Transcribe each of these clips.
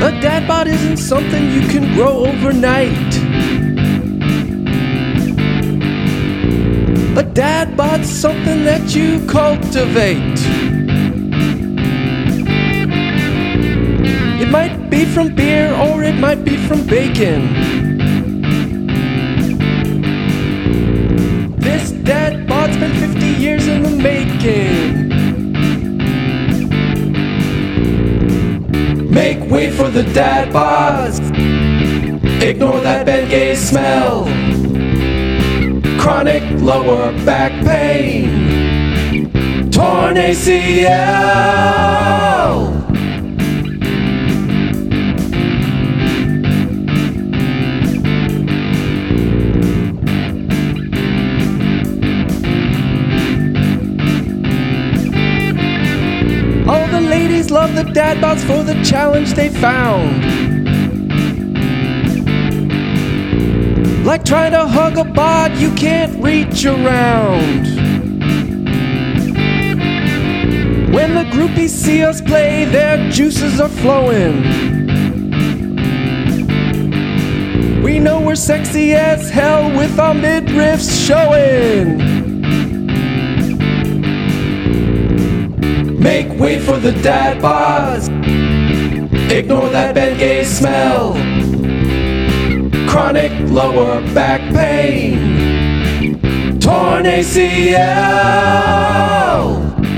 A dad bod isn't something you can grow overnight. A dad bod's something that you cultivate. It might be from beer or it might be from bacon. This dad bod's been 50 years in the making. Make way for the dad bods. Ignore that Bengay smell. Chronic lower back pain. Torn ACL. All the ladies love the dad bods for the challenge they found. Like trying to hug a bod you can't reach around. When the groupies see us play, their juices are flowing. We know we're sexy as hell with our midriffs showing. Make way for the dad bods. Ignore that Bengay smell. Chronic lower back pain. Torn ACL.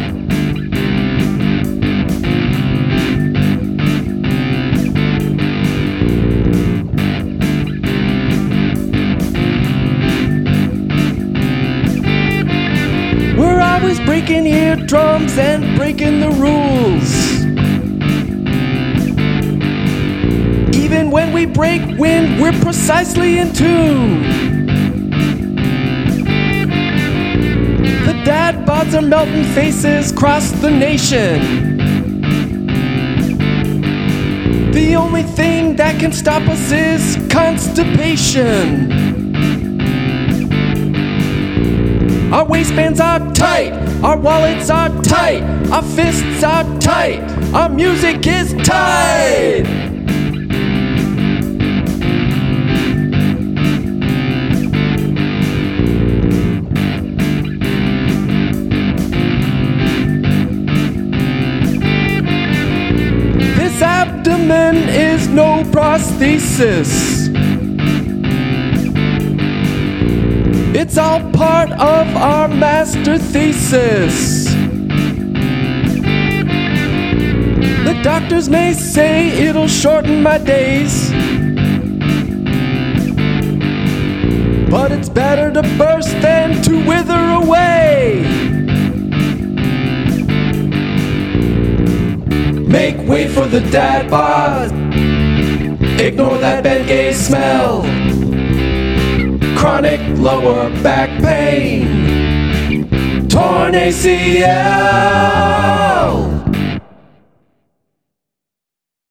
We're always breaking eardrums and breaking the rules. Even when we break wind, we're precisely in tune. The dad bods are melting faces across the nation. The only thing that can stop us is constipation. Our waistbands are tight, our wallets are tight, our fists are tight, our music is tight. This abdomen is no prosthesis. It's all part of our master thesis. The doctors may say it'll shorten my days, but it's better to burst than to wither away. Make way for the dad bod. Ignore that Bengay smell. Chronic lower back pain. Torn ACL.